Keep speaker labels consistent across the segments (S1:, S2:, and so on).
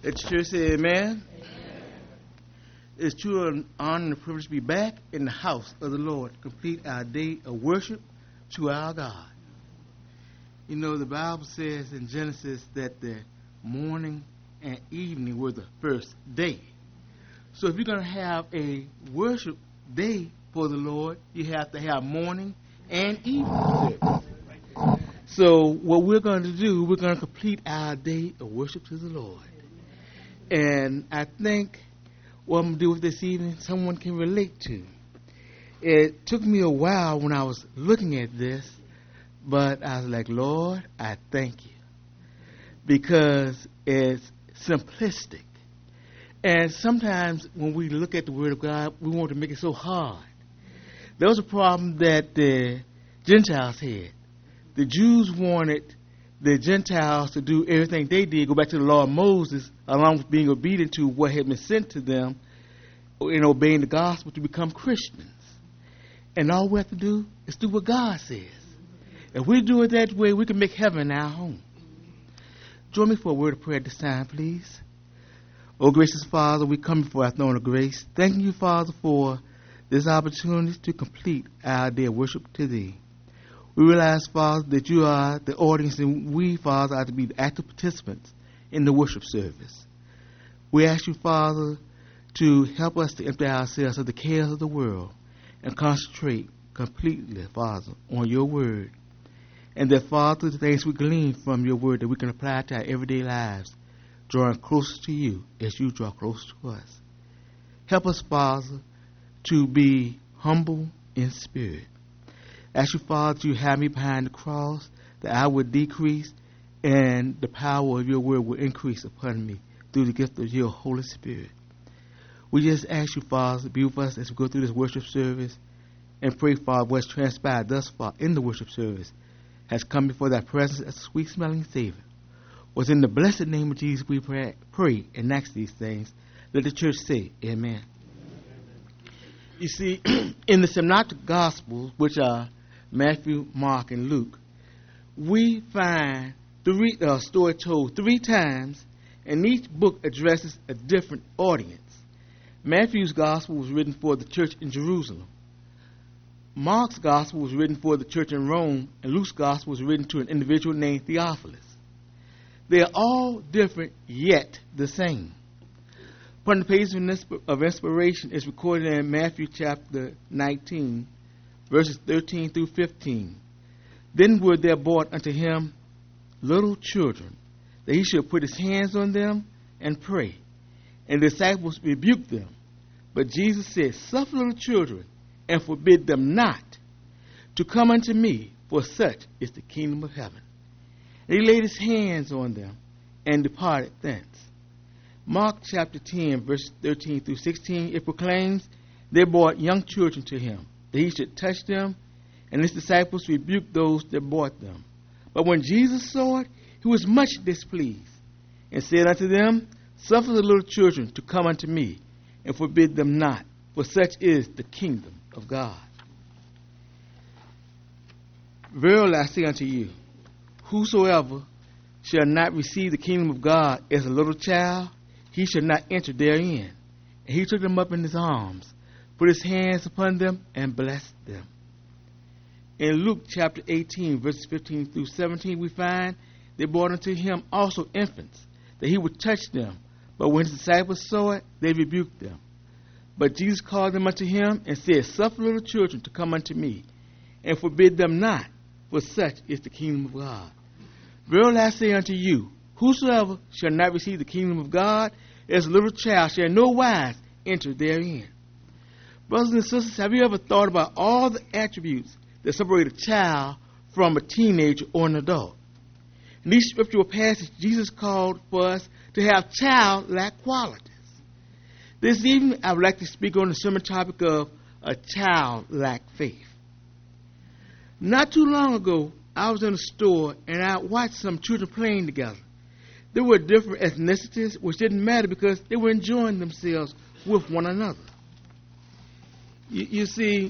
S1: Let your church say amen. It's truly an honor and a privilege to be back in the house of the Lord to complete our day of worship to our God. You know, the Bible says in Genesis that the morning and evening were the first day. So if you're going to have a worship day for the Lord, you have to have morning and evening service. So what we're going to do, we're going to complete our day of worship to the Lord. And I think what I'm going to do with this evening, someone can relate to. It took me a while when I was looking at this, but I was like, Lord, I thank you. Because it's simplistic. And sometimes when we look at the Word of God, we want to make it so hard. There was a problem that the Gentiles had. The Jews wanted the Gentiles to do everything they did, go back to the law of Moses, along with being obedient to what had been sent to them and obeying the gospel to become Christians. And all we have to do is do what God says. If we do it that way, we can make heaven our home. Join me for a word of prayer at this time, please. Oh, gracious Father, we come before our throne of grace. Thanking you, Father, for this opportunity to complete our day of worship to Thee. We realize, Father, that you are the audience and we, Father, are to be the active participants in the worship service. We ask you, Father, to help us to empty ourselves of the cares of the world and concentrate completely, Father, on your word. And that, Father, the things we glean from your word that we can apply to our everyday lives, drawing closer to you as you draw closer to us. Help us, Father, to be humble in spirit. Ask you, Father, to have me behind the cross, that I would decrease and the power of your word will increase upon me through the gift of your Holy Spirit. We just ask you, Father, to be with us as we go through this worship service and pray, Father, what's transpired thus far in the worship service has come before thy presence as a sweet-smelling Savior. Was in the blessed name of Jesus we pray and ask these things. Let the church say, amen. You see, in the Synoptic Gospels, which are Matthew, Mark, and Luke, we find the story told 3 times, and each book addresses a different audience. Matthew's Gospel was written for the church in Jerusalem. Mark's Gospel was written for the church in Rome, and Luke's Gospel was written to an individual named Theophilus. They are all different, yet the same. Upon the page of inspiration is recorded in Matthew chapter 19, verses 13 through 15. Then were there brought unto him little children, that he should put his hands on them and pray. And the disciples rebuked them. But Jesus said, Suffer little children, and forbid them not to come unto me, for such is the kingdom of heaven. And he laid his hands on them and departed thence. Mark chapter 10, verses 13 through 16, it proclaims, They brought young children to him, that he should touch them, and his disciples rebuked those that brought them. But when Jesus saw it, he was much displeased, and said unto them, Suffer the little children to come unto me, and forbid them not, for such is the kingdom of God. Verily I say unto you, whosoever shall not receive the kingdom of God as a little child, he shall not enter therein. And he took them up in his arms, put his hands upon them, and blessed them. In Luke chapter 18, verses 15 through 17, we find they brought unto him also infants, that he would touch them. But when his disciples saw it, they rebuked them. But Jesus called them unto him, and said, Suffer little children to come unto me, and forbid them not, for such is the kingdom of God. Verily I say unto you, whosoever shall not receive the kingdom of God as a little child shall in no wise enter therein. Brothers and sisters, have you ever thought about all the attributes that separate a child from a teenager or an adult? In these scriptural passages, Jesus called for us to have childlike qualities. This evening, I would like to speak on the sermon topic of a childlike faith. Not too long ago, I was in a store and I watched some children playing together. There were different ethnicities, which didn't matter because they were enjoying themselves with one another. You see,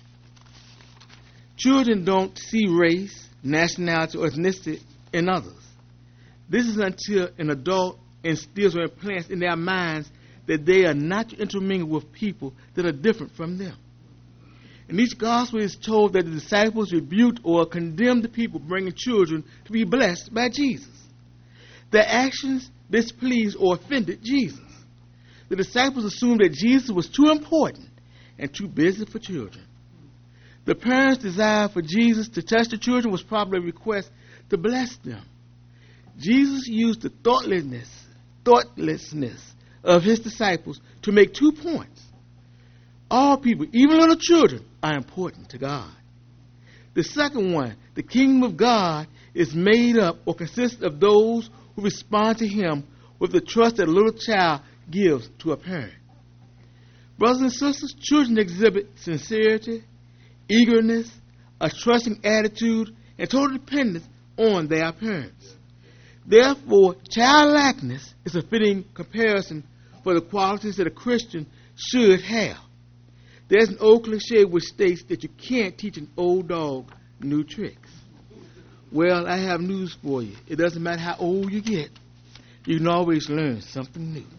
S1: children don't see race, nationality, or ethnicity in others. This is until an adult instills or implants in their minds that they are not to intermingle with people that are different from them. In each gospel, it's told that the disciples rebuked or condemned the people bringing children to be blessed by Jesus. Their actions displeased or offended Jesus. The disciples assumed that Jesus was too important and too busy for children. The parents' desire for Jesus to touch the children was probably a request to bless them. Jesus used the thoughtlessness of his disciples to make 2 points. All people, even little children, are important to God. The second one, the kingdom of God is made up or consists of those who respond to him with the trust that a little child gives to a parent. Brothers and sisters, children exhibit sincerity, eagerness, a trusting attitude, and total dependence on their parents. Therefore, childlikeness is a fitting comparison for the qualities that a Christian should have. There's an old cliche which states that you can't teach an old dog new tricks. Well, I have news for you. It doesn't matter how old you get. You can always learn something new.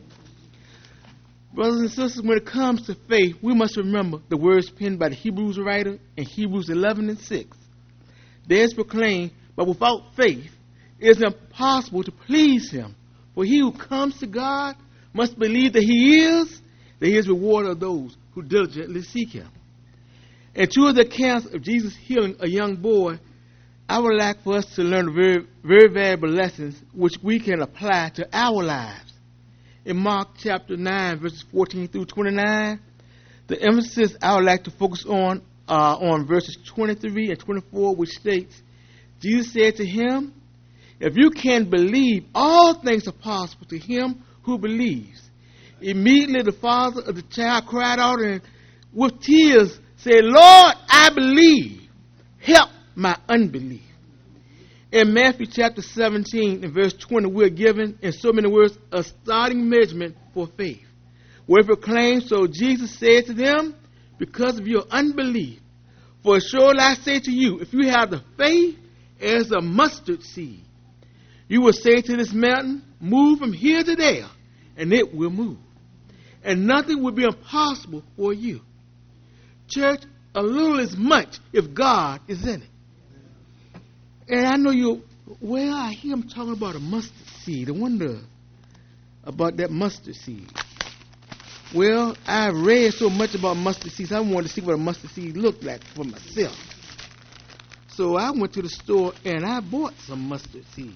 S1: Brothers and sisters, when it comes to faith, we must remember the words penned by the Hebrews writer in Hebrews 11:6. There's proclaimed, but without faith, it is impossible to please him. For he who comes to God must believe that he is reward of those who diligently seek him. In 2 of the accounts of Jesus healing a young boy, I would like for us to learn very, very valuable lessons which we can apply to our lives. In Mark chapter 9, verses 14 through 29, the emphasis I would like to focus on verses 23 and 24, which states, Jesus said to him, if you can believe, all things are possible to him who believes. Immediately the father of the child cried out and with tears said, Lord, I believe. Help my unbelief. In Matthew chapter 17 and verse 20, we're given, in so many words, a starting measurement for faith. Where it proclaims, so Jesus said to them, because of your unbelief, for surely I say to you, if you have the faith as a mustard seed, you will say to this mountain, move from here to there, and it will move. And nothing will be impossible for you. Church, a little is much if God is in it. And I know I hear him talking about a mustard seed. I wonder about that mustard seed. Well, I read so much about mustard seeds, I wanted to see what a mustard seed looked like for myself. So I went to the store and I bought some mustard seeds.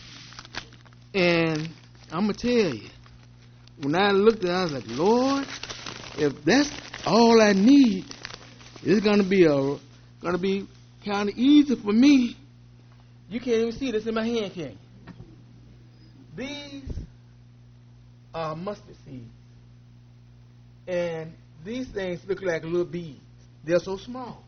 S1: And I'm going to tell you, when I looked at it, I was like, Lord, if that's all I need, it's going to be kind of easy for me. You can't even see this in my hand, can you? These are mustard seeds. And these things look like little beads. They're so small.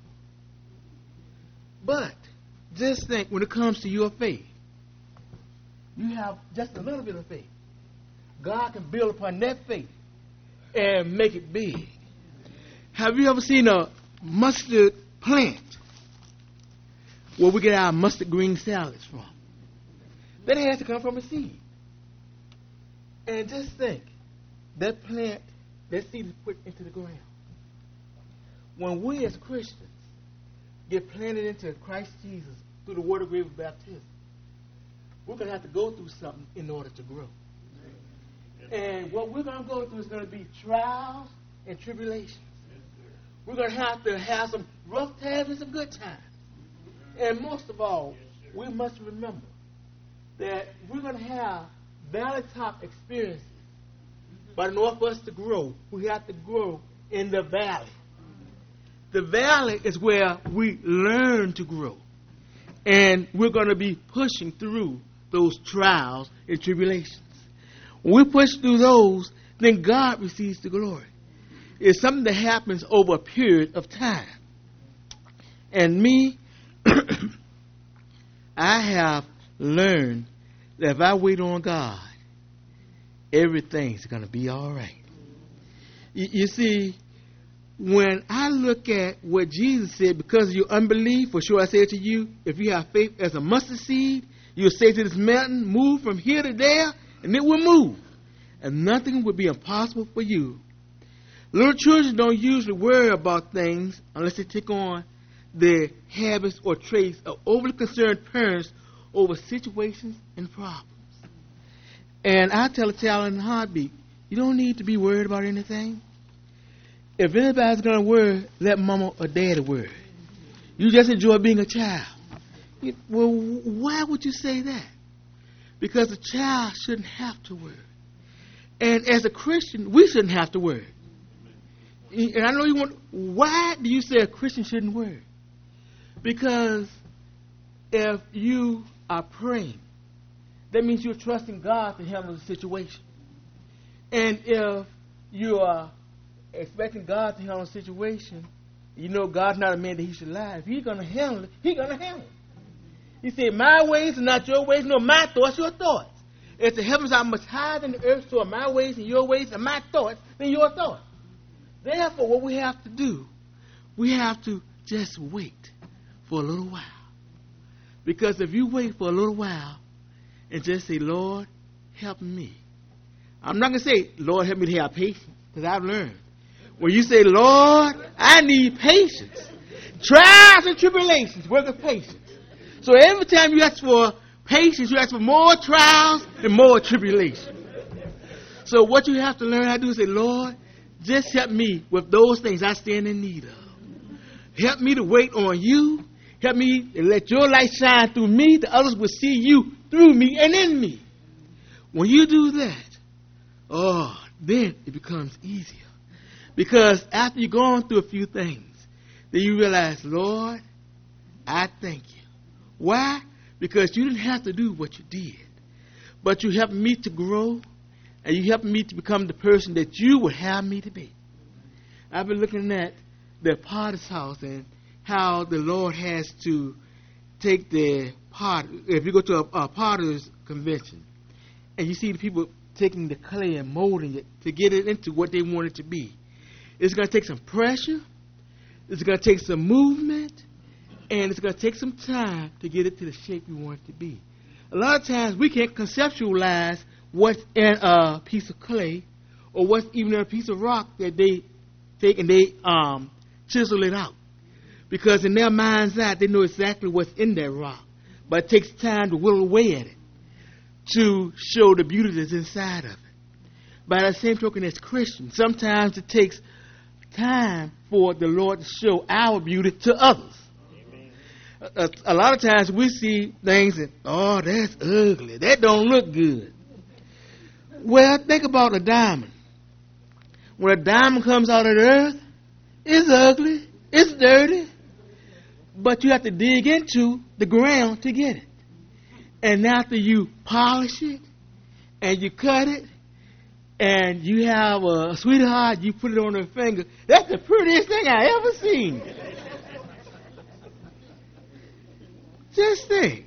S1: But just think, when it comes to your faith, you have just a little bit of faith. God can build upon that faith and make it big. Have you ever seen a mustard plant where we get our mustard green salads from? That has to come from a seed. And just think, that seed is put into the ground. When we as Christians get planted into Christ Jesus through the water grave of baptism, we're going to have to go through something in order to grow. And what we're going to go through is going to be trials and tribulations. We're going to have some rough times and some good times. And most of all, we must remember that we're going to have valley-top experiences. But in order for us to grow, we have to grow in the valley. The valley is where we learn to grow. And we're going to be pushing through those trials and tribulations. When we push through those, then God receives the glory. It's something that happens over a period of time. And me, I have learned that if I wait on God, everything's going to be all right. You see, when I look at what Jesus said, because of your unbelief, for sure I say to you, if you have faith as a mustard seed, you'll say to this mountain, move from here to there, and it will move, and nothing will be impossible for you. Little children don't usually worry about things unless they take on the habits or traits of overly concerned parents over situations and problems. And I tell a child in a heartbeat, you don't need to be worried about anything. If anybody's going to worry, let mama or daddy worry. You just enjoy being a child. Well, why would you say that? Because a child shouldn't have to worry. And as a Christian, we shouldn't have to worry. And I know you want, why do you say a Christian shouldn't worry? Because if you are praying, that means you're trusting God to handle the situation. And if you are expecting God to handle the situation, you know God's not a man that he should lie. If he's going to handle it, he's going to handle it. He said, my ways are not your ways, nor my thoughts your thoughts. If the heavens are much higher than the earth, so are my ways and your ways and my thoughts than your thoughts. Therefore, what we have to do, we have to just wait for a little while. Because if you wait for a little while and just say, Lord, help me. I'm not going to say, Lord, help me to have patience, because I've learned. When you say, Lord, I need patience, trials and tribulations work of patience. So every time you ask for patience, you ask for more trials and more tribulations. So what you have to learn how to do is say, Lord, just help me with those things I stand in need of. Help me to wait on you. Help me to let your light shine through me, that others will see you through me and in me. When you do that, then it becomes easier. Because after you've gone through a few things, then you realize, Lord, I thank you. Why? Because you didn't have to do what you did. But you helped me to grow, and you helped me to become the person that you would have me to be. I've been looking at the potter's house and how the Lord has to take the pot. If you go to a potter's convention, and you see the people taking the clay and molding it to get it into what they want it to be, it's going to take some pressure, it's going to take some movement, and it's going to take some time to get it to the shape you want it to be. A lot of times we can't conceptualize what's in a piece of clay or what's even in a piece of rock that they take and they chisel it out. Because in their mind's eye, they know exactly what's in that rock. But it takes time to whittle away at it to show the beauty that's inside of it. By that same token, as Christians, sometimes it takes time for the Lord to show our beauty to others. A lot of times we see things and, that's ugly. That don't look good. Well, think about a diamond. When a diamond comes out of the earth, it's ugly, it's dirty, but you have to dig into the ground to get it. And after you polish it and you cut it and you have a sweetheart, you put it on her finger, that's the prettiest thing I ever seen. Just think.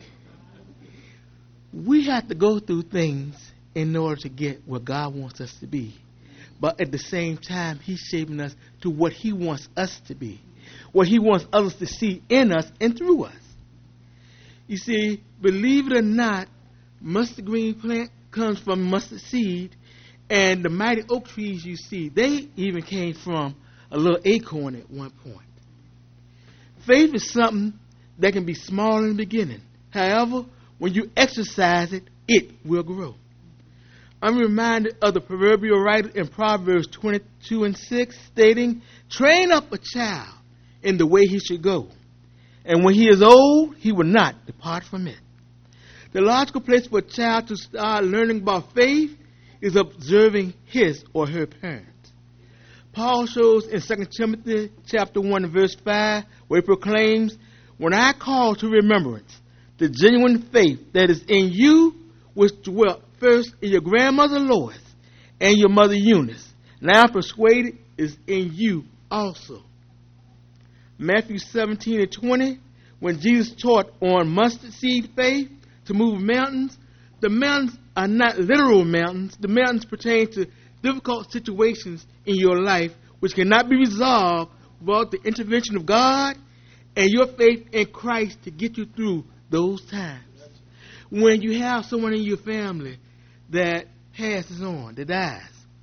S1: We have to go through things in order to get where God wants us to be. But at the same time, he's shaping us to what he wants us to be. What he wants others to see in us and through us. You see, believe it or not, mustard green plant comes from mustard seed. And the mighty oak trees you see, they even came from a little acorn at one point. Faith is something that can be small in the beginning. However, when you exercise it, it will grow. I'm reminded of the proverbial writer in Proverbs 22:6 stating, train up a child in the way he should go, and when he is old, he will not depart from it. The logical place for a child to start learning about faith is observing his or her parents. Paul shows in 2 Timothy chapter 1 verse 5 where he proclaims, when I call to remembrance the genuine faith that is in you, which dwelt first in your grandmother Lois and your mother Eunice, now I'm persuaded is in you also. Matthew 17:20, when Jesus taught on mustard seed faith to move mountains, the mountains are not literal mountains. The mountains pertain to difficult situations in your life which cannot be resolved without the intervention of God and your faith in Christ to get you through those times. When you have someone in your family that passes on, that dies.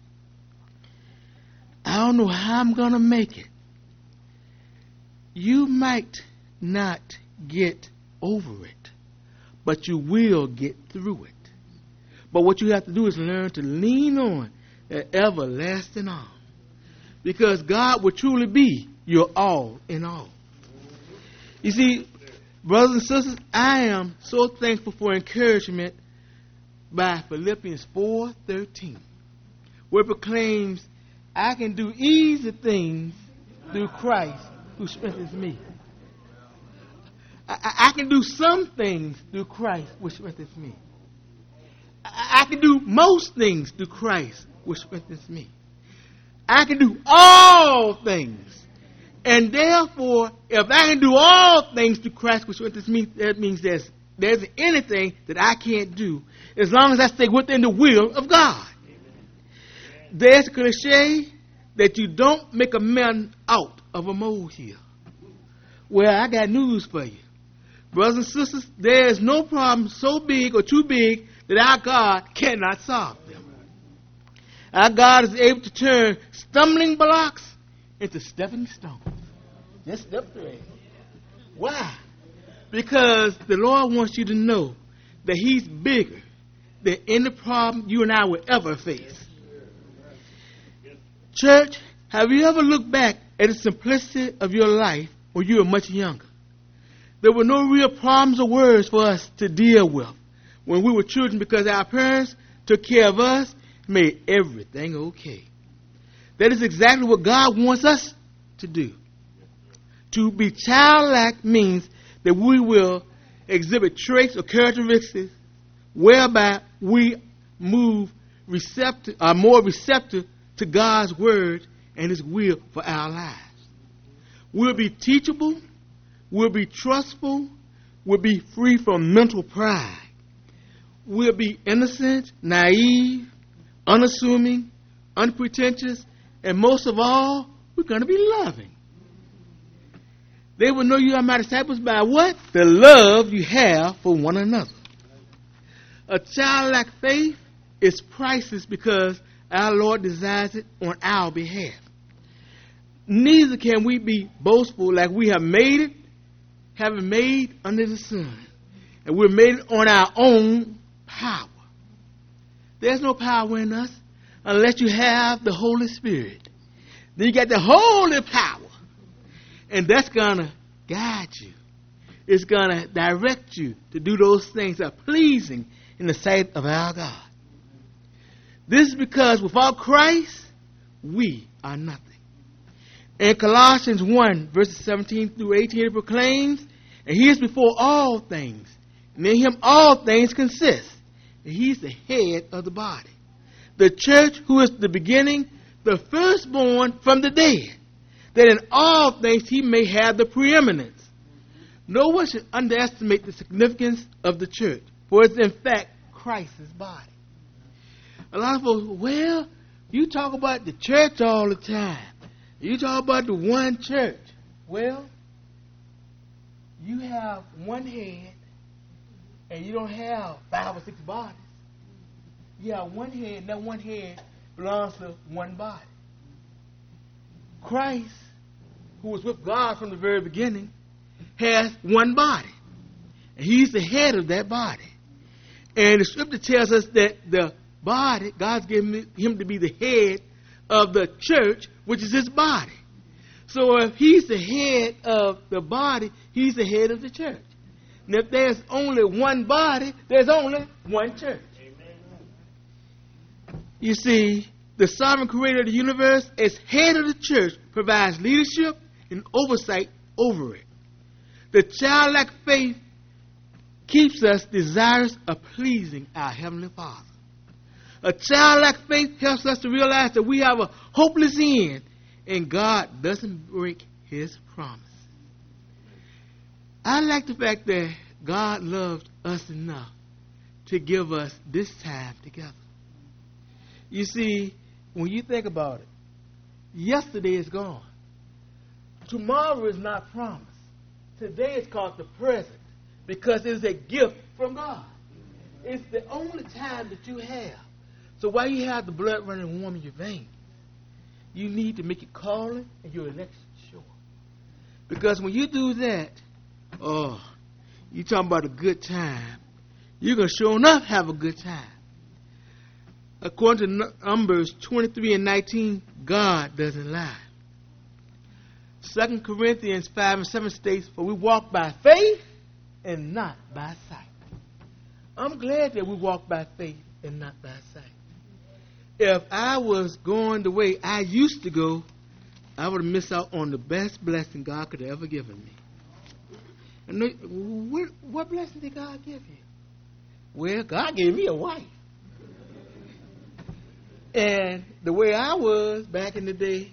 S1: I don't know how I'm going to make it. You might not get over it, but you will get through it. But what you have to do is learn to lean on that everlasting arm, because God will truly be your all in all. You see, brothers and sisters, I am so thankful for encouragement by Philippians 4:13, where it proclaims, I can do easy things through Christ who strengthens me. I can do some things through Christ which strengthens me. I can do most things through Christ which strengthens me. I can do all things. And therefore, if I can do all things through Christ which strengthens me, that means there's anything that I can't do as long as I stay within the will of God. There's a cliche that you don't make a man out of a molehill. Well, I got news for you. Brothers and sisters, there is no problem so big or too big that our God cannot solve them. Our God is able to turn stumbling blocks into stepping stones. Just step through it. Why? Because the Lord wants you to know that He's bigger than any problem you and I will ever face. Church, have you ever looked back at the simplicity of your life when you were much younger? There were no real problems or worries for us to deal with when we were children, because our parents took care of us, made everything okay. That is exactly what God wants us to do. To be childlike means that we will exhibit traits or characteristics whereby we more receptive to God's word and His will for our lives. We'll be teachable, we'll be trustful, we'll be free from mental pride. We'll be innocent, naive, unassuming, unpretentious, and most of all, we're going to be loving. They will know you are my disciples by what? The love you have for one another. A childlike faith is priceless because our Lord desires it on our behalf. Neither can we be boastful like we have made it, having made under the sun. And we're made it on our own power. There's no power in us unless you have the Holy Spirit. Then you got the holy power. And that's going to guide you. It's going to direct you to do those things that are pleasing in the sight of our God. This is because without Christ, we are nothing. In Colossians 1, verses 17 through 18, it proclaims, and He is before all things, and in Him all things consist. And He's the head of the body. The church, who is the beginning, the firstborn from the dead, that in all things He may have the preeminence. No one should underestimate the significance of the church, for it's in fact Christ's body. A lot of folks, well, you talk about the church all the time. You talk about the one church. Well, you have one head, and you don't have 5 or 6 bodies. You have one head, and that one head belongs to one body. Christ, who was with God from the very beginning, has one body. And He's the head of that body. And the scripture tells us that the body, God's given Him to be the head of the church, which is His body. So if He's the head of the body, He's the head of the church. And if there's only one body, there's only one church. You see, the sovereign creator of the universe, as head of the church, provides leadership and oversight over it. The childlike faith keeps us desirous of pleasing our Heavenly Father. A childlike faith helps us to realize that we have a hopeless end, and God doesn't break His promise. I like the fact that God loved us enough to give us this time together. You see, when you think about it, yesterday is gone. Tomorrow is not promised. Today is called the present because it is a gift from God. It's the only time that you have. So while you have the blood running warm in your veins, you need to make it calling and your election sure. Because when you do that, you talking about a good time. You're going to sure enough have a good time. According to Numbers 23 and 19, God doesn't lie. 2 Corinthians 5 and 7 states, for we walk by faith and not by sight. I'm glad that we walk by faith and not by sight. If I was going the way I used to go, I would have missed out on the best blessing God could have ever given me. And what blessing did God give you? Well, God gave me a wife. And the way I was back in the day,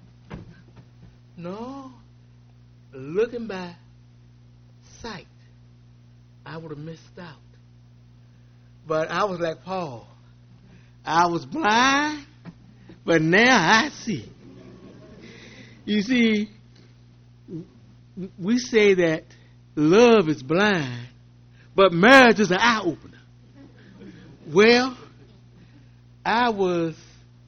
S1: no, looking by sight, I would have missed out. But I was like Paul. I was blind, but now I see. You see, we say that love is blind, but marriage is an eye-opener. Well, I was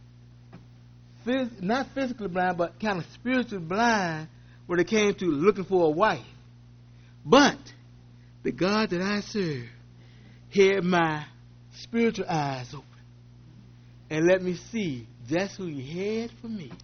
S1: not physically blind, but kind of spiritually blind when it came to looking for a wife. But the God that I serve had my spiritual eyes open and let me see just who He had for me.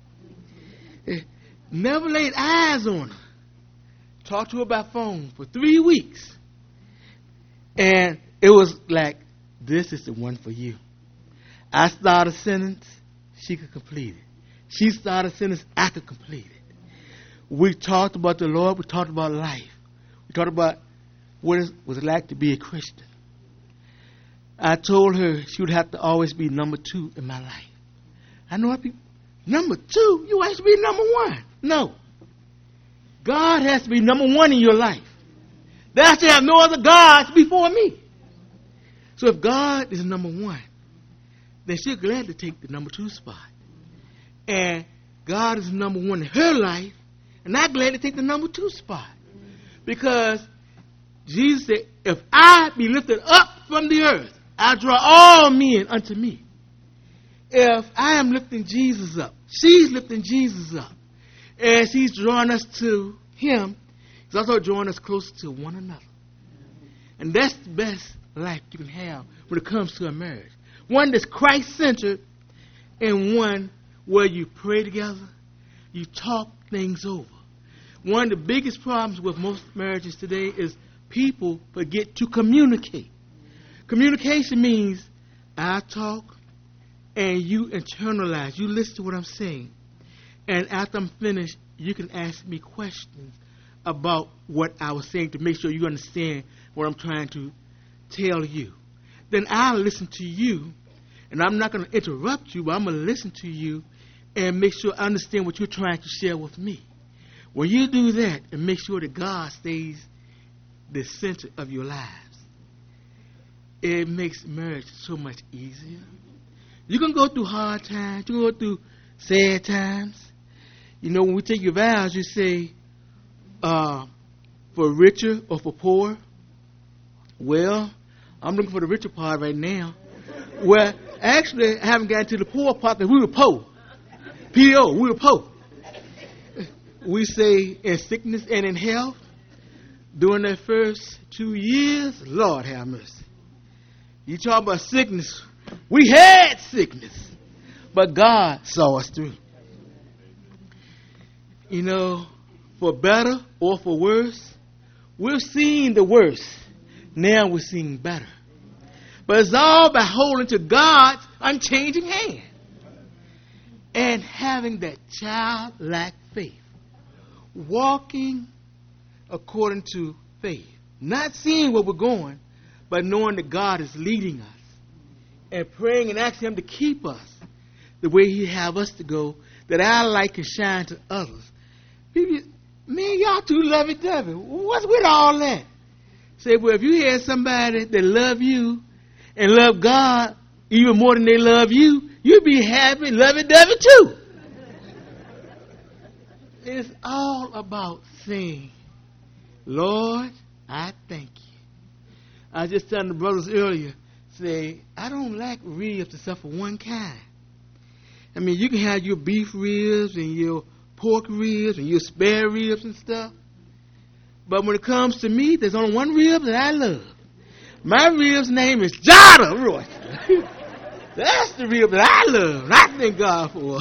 S1: Never laid eyes on her. Talked to her by phone for 3 weeks. And it was like, this is the one for you. I started a sentence, she could complete it. She started a sentence, I could complete it. We talked about the Lord. We talked about life. We talked about what it was like to be a Christian. I told her she would have to always be number 2 in my life. I know people, number 2? You have to be number 1. No. God has to be number 1 in your life. There has to have no other gods before me. So if God is number 1, then she'll gladly take the number 2 spot. And God is number 1 in her life, and I'm glad to take the number 2 spot. Because Jesus said, if I be lifted up from the earth, I draw all men unto me. If I am lifting Jesus up, she's lifting Jesus up. As He's drawing us to Him, He's also drawing us closer to one another. And that's the best life you can have when it comes to a marriage. One that's Christ-centered and one where you pray together, you talk things over. One of the biggest problems with most marriages today is people forget to communicate. Communication means I talk and you internalize. You listen to what I'm saying. And after I'm finished, you can ask me questions about what I was saying to make sure you understand what I'm trying to tell you. Then I'll listen to you, and I'm not going to interrupt you, but I'm going to listen to you and make sure I understand what you're trying to share with me. When you do that and make sure that God stays the center of your lives, it makes marriage so much easier. You can go through hard times. You can go through sad times. You know, when we take your vows, you say, for richer or for poor. Well, I'm looking for the richer part right now. Well, actually, I haven't gotten to the poor part because we were poor. P.O., we were poor. We say in sickness and in health, during that first 2 years, Lord have mercy. You talk about sickness. We had sickness, but God saw us through. You know, for better or for worse, we've seen the worst. Now we're seeing better. But it's all by holding to God's unchanging hand and having that childlike faith. Walking according to faith. Not seeing where we're going, but knowing that God is leading us. And praying and asking Him to keep us the way He have us to go, that our light can shine to others. People, man, y'all too lovey-dovey. What's with all that? Say, well, if you had somebody that love you and love God even more than they love you, you'd be happy, lovey-dovey too. It's all about saying, Lord, I thank you. I was just telling the brothers earlier, say, I don't like ribs except for one kind. I mean, you can have your beef ribs and your pork ribs and your spare ribs and stuff. But when it comes to meat, there's only one rib that I love. My rib's name is Jada Roy. That's the rib that I love, and I thank God for.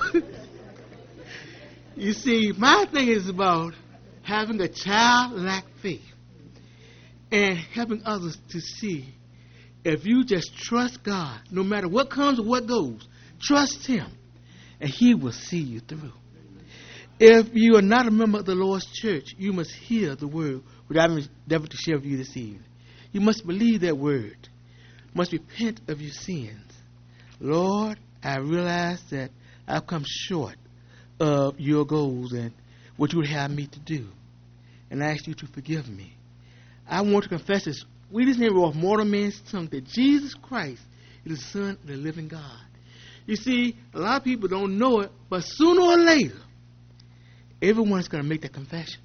S1: You see, my thing is about having a childlike faith and helping others to see if you just trust God, no matter what comes or what goes, trust Him, and He will see you through. If you are not a member of the Lord's church, you must hear the word which I endeavor to share with you this evening. You must believe that word. You must repent of your sins. Lord, I realize that I've come short of your goals and what you would have me to do. And I ask you to forgive me. I want to confess this sweetest name off mortal man's tongue that Jesus Christ is the Son of the living God. You see, a lot of people don't know it, but sooner or later, everyone's going to make that confession.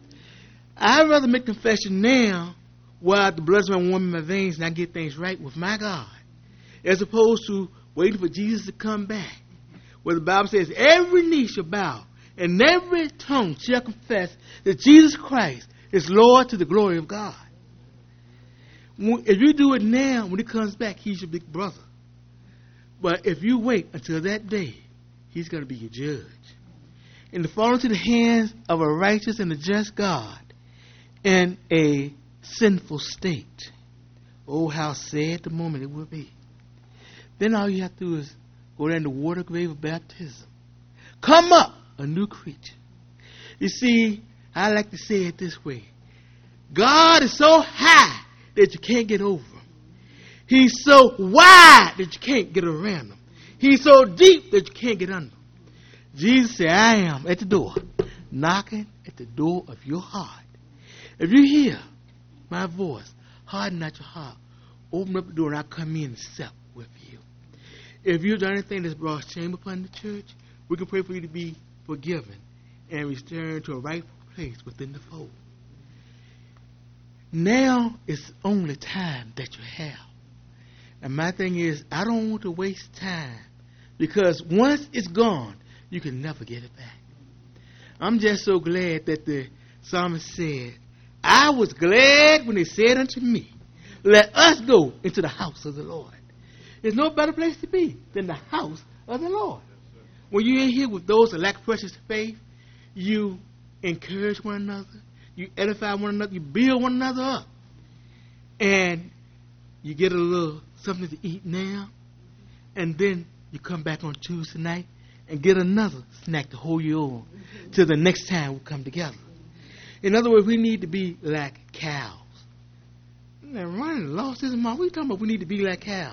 S1: I'd rather make confession now while the blood's running warm in my veins and I get things right with my God, as opposed to waiting for Jesus to come back, where the Bible says every knee shall bow and every tongue shall confess that Jesus Christ is Lord to the glory of God. If you do it now, when He comes back, He's your big brother. But if you wait until that day, He's going to be your judge. And to fall into the hands of a righteous and a just God in a sinful state, oh, how sad the moment it will be. Then all you have to do is go down the water grave of baptism. Come up a new creature. You see, I like to say it this way. God is so high that you can't get over Him. He's so wide that you can't get around Him. He's so deep that you can't get under Him. Jesus said, I am at the door, knocking at the door of your heart. If you hear my voice, harden not your heart. Open up the door and I'll come in and sup with you. If you've done anything that's brought shame upon the church, we can pray for you to be forgiven and return to a rightful place within the fold. Now is only time that you have. And my thing is, I don't want to waste time, because once it's gone, you can never get it back. I'm just so glad that the psalmist said, I was glad when they said unto me, let us go into the house of the Lord. There's no better place to be than the house of the Lord. When you're in here with those that lack precious faith, you encourage one another, you edify one another, you build one another up. And you get a little something to eat now, and then you come back on Tuesday night and get another snack to hold you on till the next time we come together. In other words, we need to be like cows. Now, Ronnie lost his mind. What are you talking about? We need to be like cows.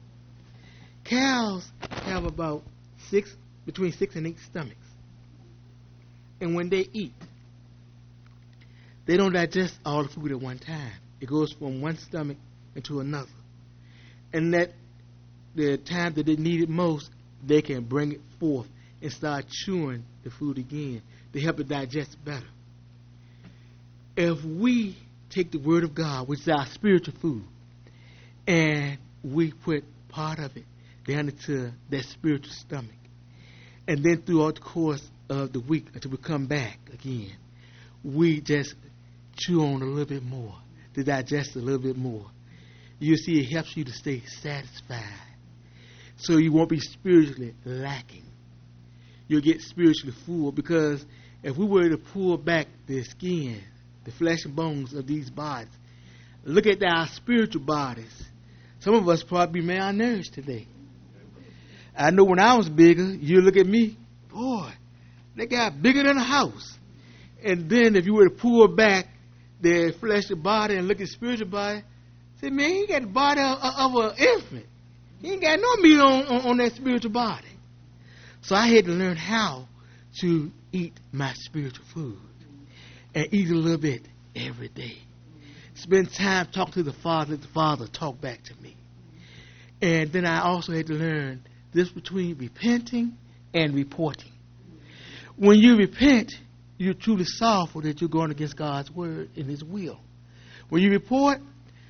S1: Cows have about between 6 and 8 stomachs. And when they eat, they don't digest all the food at one time. It goes from one stomach into another. And that the time that they need it most, they can bring it forth and start chewing the food again to help it digest better. If we take the Word of God, which is our spiritual food, and we put part of it down into that spiritual stomach, and then throughout the course of the week until we come back again, we just chew on a little bit more, to digest a little bit more. You see, it helps you to stay satisfied, so you won't be spiritually lacking. You'll get spiritually full, because if we were to pull back the skin, the flesh and bones of these bodies, look at our spiritual bodies, some of us probably malnourished today. I know when I was bigger, you look at me, boy, they got bigger than a house. And then if you were to pull back the fleshly body and look at the spiritual body, say, man, he got the body of an infant. He ain't got no meat on that spiritual body. So I had to learn how to eat my spiritual food and eat a little bit every day. Spend time talking to the Father, let the Father talk back to me. And then I also had to learn this between repenting and reporting. When you repent, you're truly sorrowful that you're going against God's word and His will. When you report,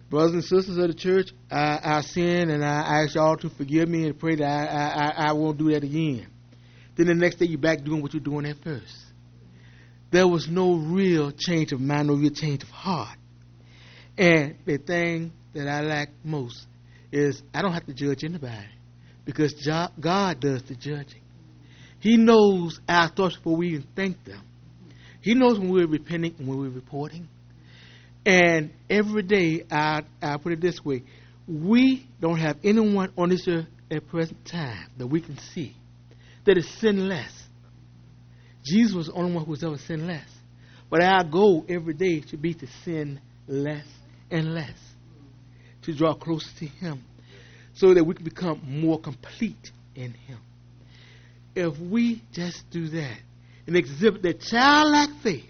S1: Brothers and sisters of the church, I sin and I ask y'all to forgive me and pray that I won't do that again. Then the next day you're back doing what you're doing at first. There was no real change of mind, no real change of heart. And the thing that I like most is I don't have to judge anybody because God does the judging. He knows our thoughts before we even think them. He knows when we're repenting and when we're reporting. And every day, I put it this way, we don't have anyone on this earth at present time that we can see that is sinless. Jesus was the only one who was ever sinless. But our goal every day should be to sin less and less, to draw closer to Him so that we can become more complete in Him. If we just do that and exhibit that childlike faith,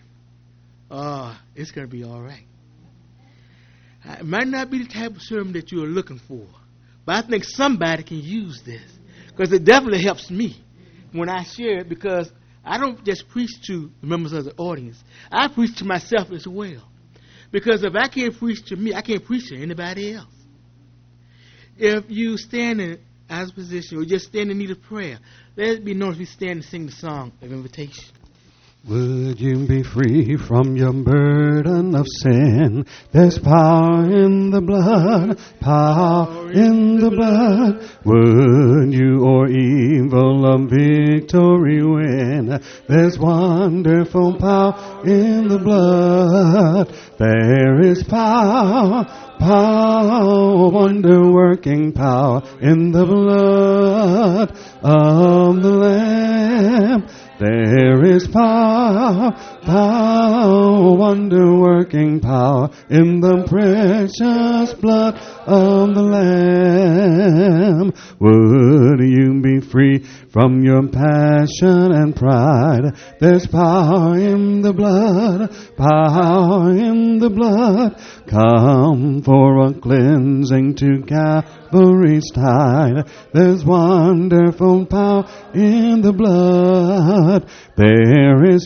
S1: it's going to be all right. It might not be the type of sermon that you're looking for, but I think somebody can use this because it definitely helps me when I share it, because I don't just preach to the members of the audience. I preach to myself as well, because if I can't preach to me, I can't preach to anybody else. If you stand in as a position or just stand in need of prayer, let it be known as we stand and sing the song of invitation.
S2: Would you be free from your burden of sin? There's power in the blood, power in the blood. Would you or evil a victory win? There's wonderful power in the blood. There is power, wonder-working power in the blood of the Lamb. There is power, wonder-working power in the precious blood of the Lamb. Would you be free from your passion and pride? There's power in the blood, power in the blood. Come for a cleansing to Calvary's tide. There's wonderful power in the blood. There is